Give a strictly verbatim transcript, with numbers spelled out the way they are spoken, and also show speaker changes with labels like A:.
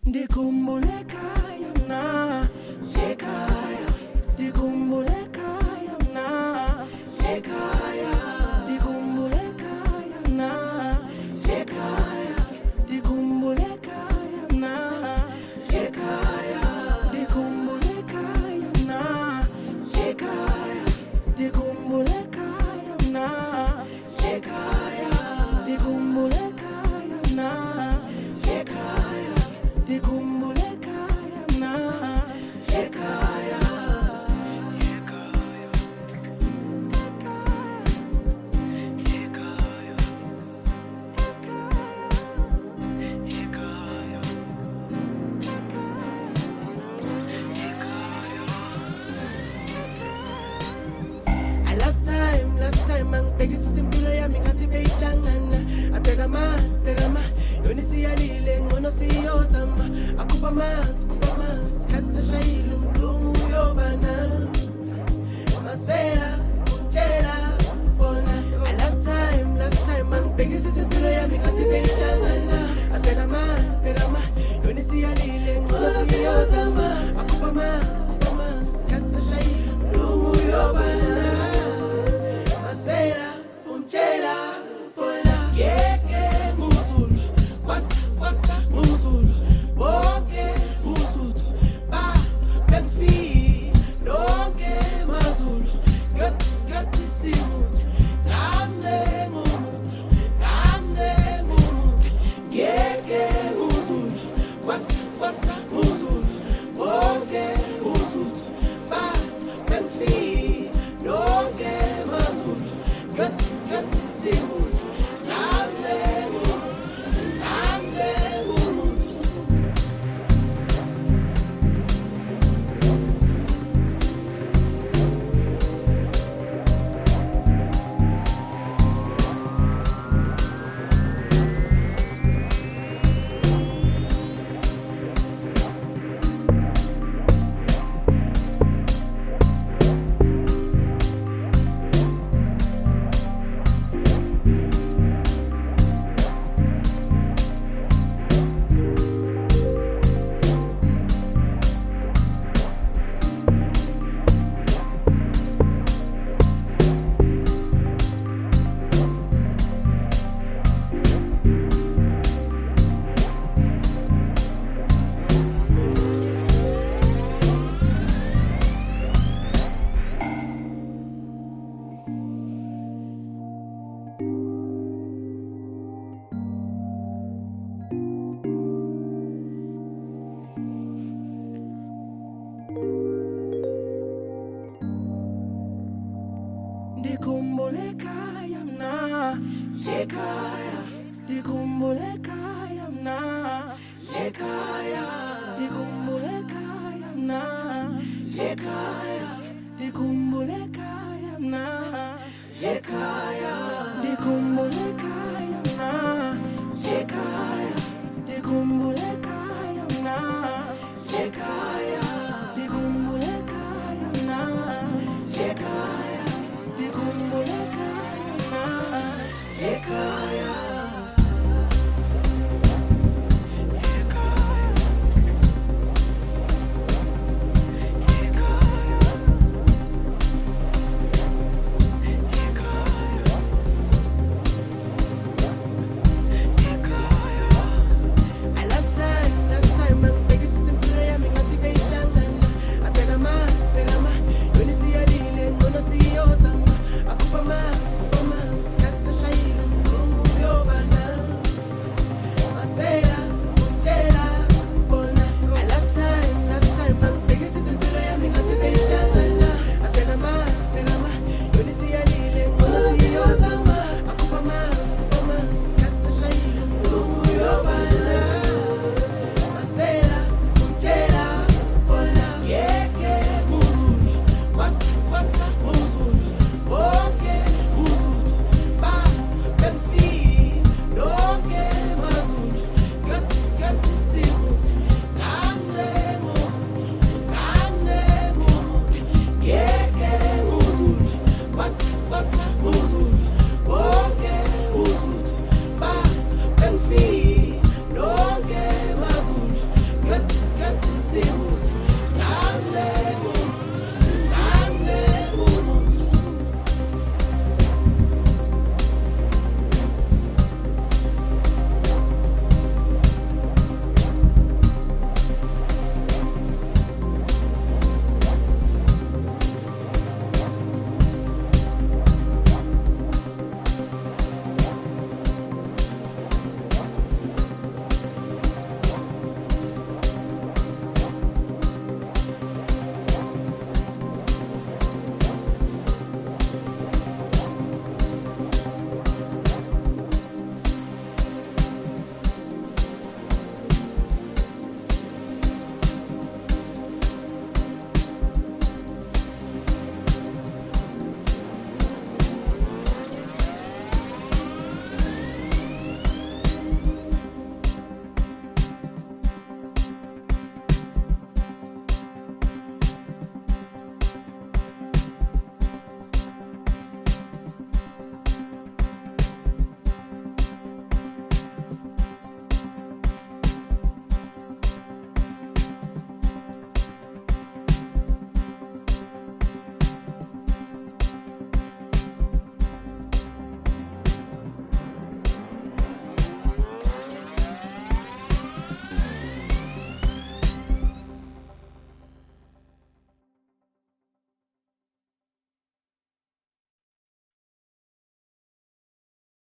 A: Ndikhumbule ekhaya mna, ekhaya. Ndikhumbule ekhaya mna, ekhaya. Ndikhumbule ekhaya mna, ekhaya. Ndikhumbule ekhaya mna, ekhaya. Ndikhumbule ekhaya mna, ekhaya. Ndikhumbule ekhaya mna, ekhaya. Ndikhumbule ekhaya mna, ekhaya. Ndikhumbule ekhaya mna, ekhaya. Last time, last time, angibheki susimpilo yami ngathi beyihlangana. Abheka ma, bheka ma, yona isiyalile ngcono siyozama. Akhupha amanzi, akhupha amanzi, kasi seshayile umlungu uyobana. Masivela, umtshela, bona. Last time, last time, angibheki susimpilo yami ngathi beyihlangana. Abheka ma, bheka ma, yona isiyalile ngcono siyozama. Akhupha amanzi, akhupha amanzi, kasi seshayile umlungu uyobana. Masivela, umtshela, bona. Ngeke nguzulu, kwasa, kwasa, nguzulu. Bonke usuthu, ba, bemfi. Lonke mazulu, gathi, gathi simunye. Ngamze ngumuntu, ngamze ngumuntu. Ngeke nguzulu, kwasa, kwasa, nguzulu. Bonke usuthu, ba, bemfi. Lonke mazulu, gathi, gathi simunye. Ngamze ngumuntu, ngamze ngumuntu. Ndikhumbule ekhaya mna, ekhaya. Ndikhumbule ekhaya mna, ekhaya. Ndikhumbule ekhaya mna, ekhaya. Ndikhumbule ekhaya mna, ekhaya. Ndikhumbule ekhaya mna, ekhaya. Ndikhumbule ekhaya mna, ekhaya.